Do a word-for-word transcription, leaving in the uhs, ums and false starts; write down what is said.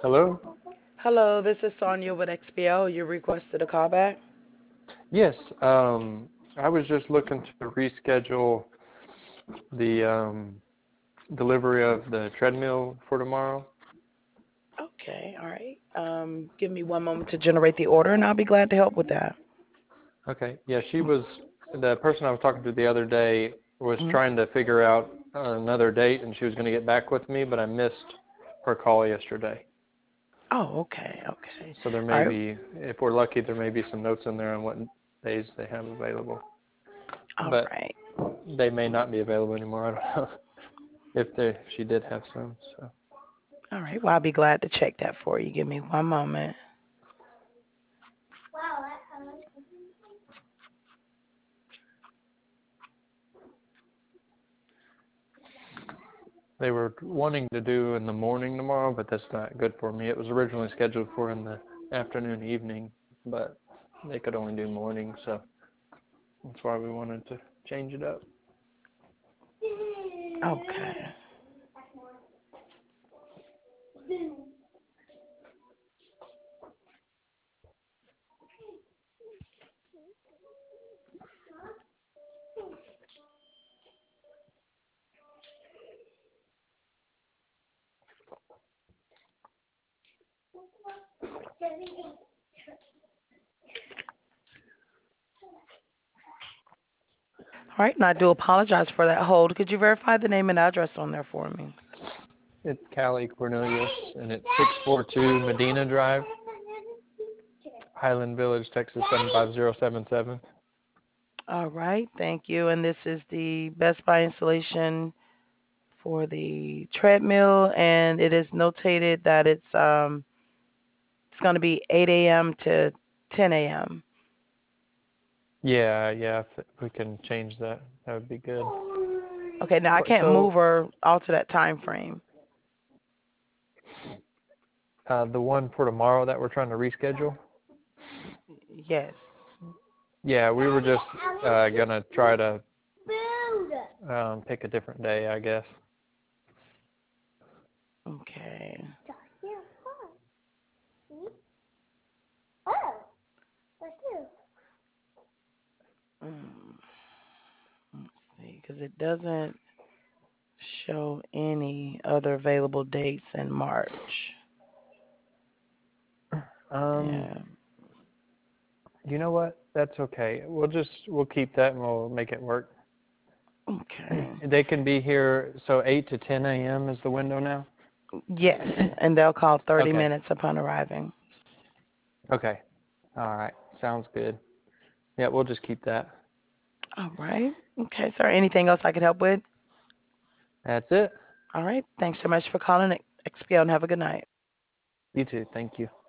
Hello? Hello, this is Sonia with X P L. You requested a callback? Yes, um, I was just looking to reschedule the um, delivery of the treadmill for tomorrow. Okay, all right. Um, give me one moment to generate the order, and I'll be glad to help with that. Okay, yeah, she was, the person I was talking to the other day was Mhm. trying to figure out another date, and she was going to get back with me, but I missed her call yesterday. Oh, okay, okay. So there All may right, be, if we're lucky, there may be some notes in there on what days they have available. all But right. they may not be available anymore. I don't know if they, if she did have some, so. All right, well, I'll be glad to check that for you. Give me one moment. They were wanting to do in the morning tomorrow, but that's not good for me. It was originally scheduled for in the afternoon, evening, but they could only do morning, so that's why we wanted to change it up. Okay. All right, and I do apologize for that hold. Could you verify the name and address on there for me? It's Callie Cornelius, and it's six four two Medina Drive, Highland Village, Texas seven five zero seven seven. All right, thank you. And this is the Best Buy installation for the treadmill, and it is notated that it's um it's going to be eight a m to ten a m Yeah, yeah, if we can change that, that would be good. Okay, now I What- can't move So, or alter that time frame. uh, the one for tomorrow that we're trying to reschedule? Yes. Yeah, we were just uh, gonna try to um, pick a different day, I guess. Okay. Mm, let's see, because it doesn't show any other available dates in March. Um, Yeah. you know what? That's okay. We'll just we'll keep that and we'll make it work. Okay. They can be here, so eight to ten a m is the window now? Yes, and they'll call thirty Okay. minutes upon arriving. Okay. All right. Sounds good. Yeah, we'll just keep that. All right. Okay, sir. Anything else I could help with? That's it. All right. Thanks so much for calling X P L and have a good night. You too. Thank you.